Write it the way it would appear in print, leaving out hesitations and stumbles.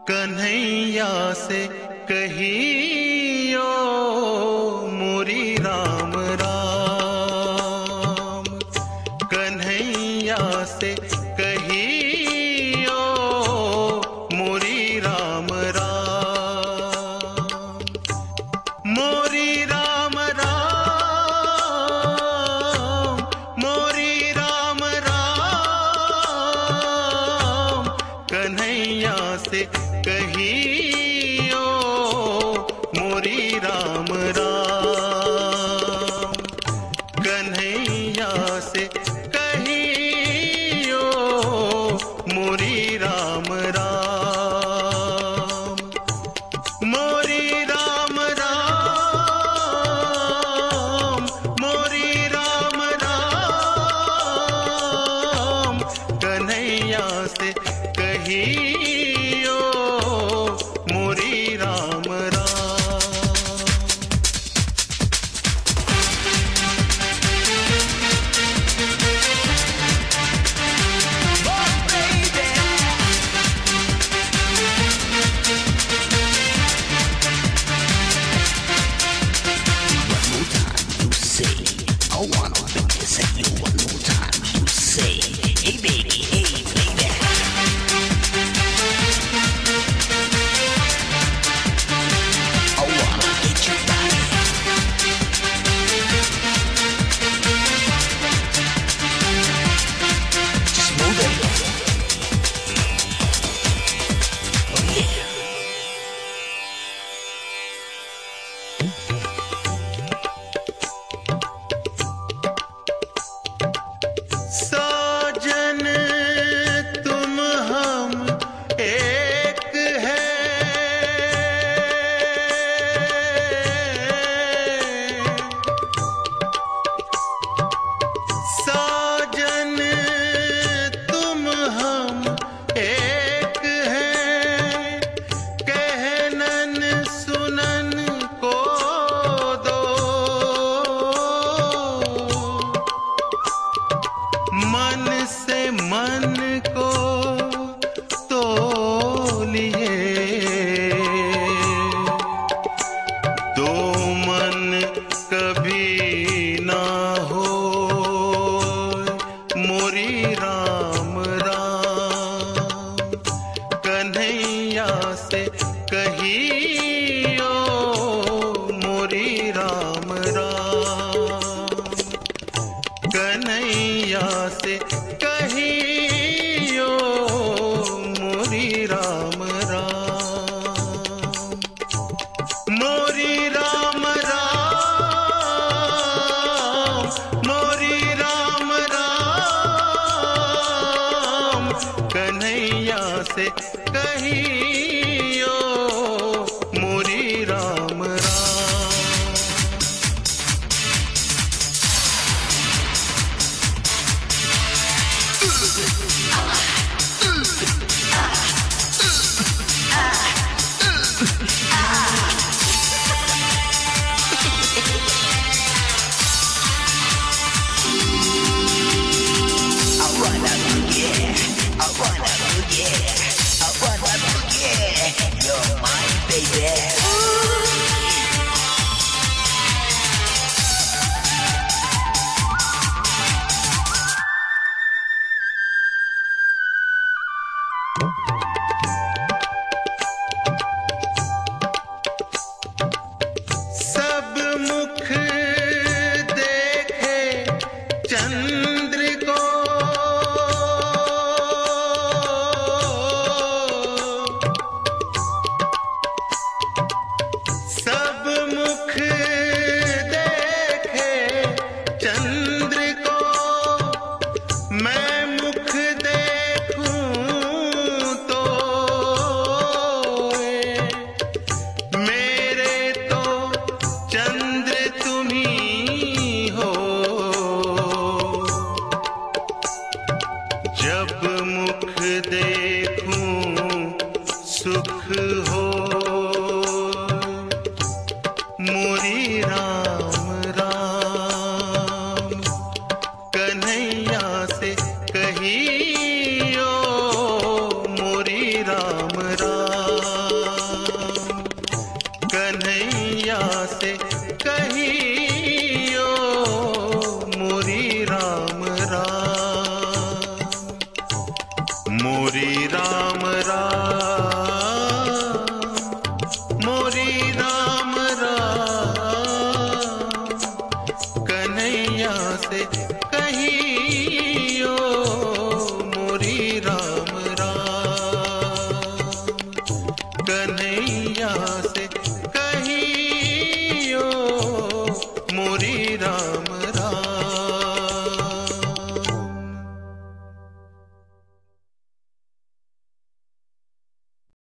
कन्हैया से कहियो मोरी राम राम, कन्हैया से कहियो मोरी राम राम, मोरी राम राम, मोरी राम राम, कन्हैया से कहियो मोरी राम राम, कन्हैया से कहियो मोरी राम राम, मोरी राम राम, मोरी राम राम, कन्हैया से कहियो मोरी राम राम। साजन तुम हम एक है, साजन तुम हम एक है, कहनन सुनन को दो, मन से मन को तोलिए, दो मन कभी ना हो मोरी राम राम, कन्हैया से कहियो मोरी राम राम, कन्हैया से कहियो मोरी राम राम, मोरी राम राम, मोरी राम राम, कन्हैया से कहियो मोरी राम राम। सब मुख देखे चंद्र को, सब मुख देखे चंद्र को, मैं मुख देखूं तो मेरे तो चंद्र तुम्ही हो, जब मुख देखूं सुख हो मोरी राम राम, कन्हैया से कहियो मोरी राम राम, मोरी राम राम, मोरी राम राम, कन्हैया से कहियो मोरी राम राम, कन्हैया